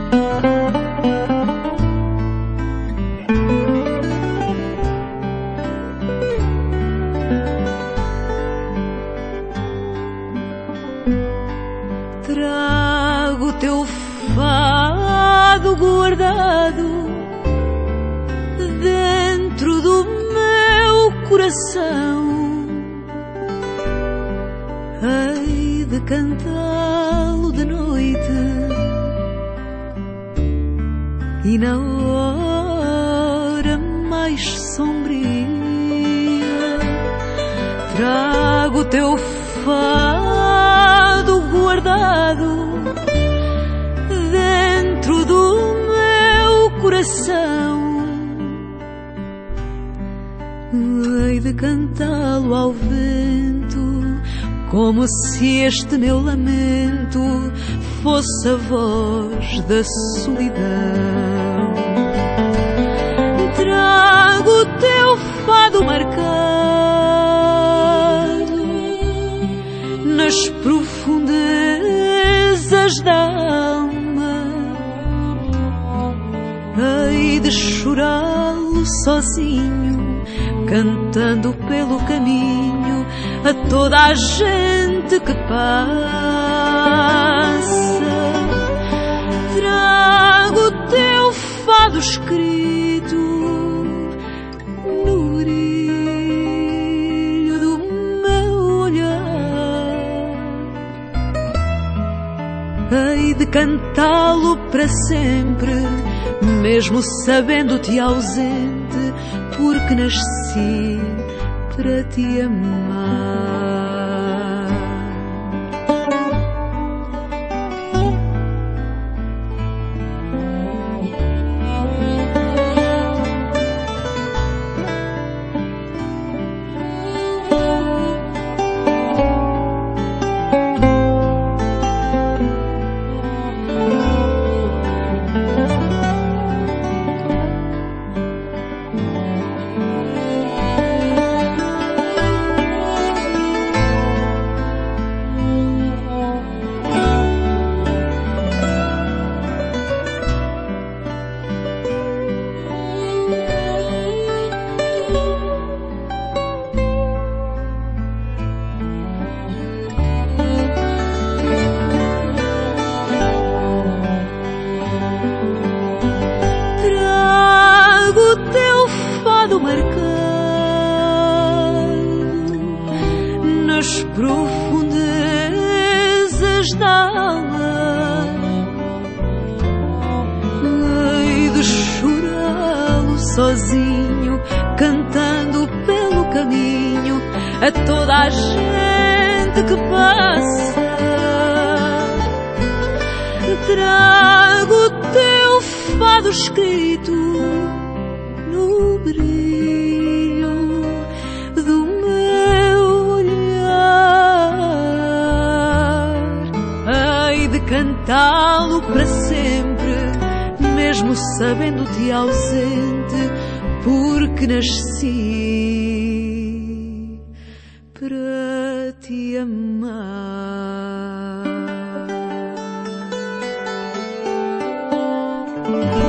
Trago teu fado guardado dentro do meu coração. Hei de cantá-lo de noite e na hora mais sombria. Trago teu fado guardado dentro do meu coração. Hei de cantá-lo ao vento, como se este meu lamento fosse a voz da solidão. Trago o teu fado marcado nas profundezas da alma. Hei de chorá-lo sozinho, cantando pelo caminho a toda a gente que passa. Trago o teu fado escrito no brilho do meu olhar. Hei de cantá-lo para sempre, mesmo sabendo-te ausente, porque nasci para te amar. Nas profundezas da alma, hei de chorá-lo sozinho, cantando pelo caminho a toda a gente que passa. Trago o teu fado escrito no brilho do meu olhar. Hei de cantá-lo para sempre, mesmo sabendo-te ausente, porque nasci para te amar.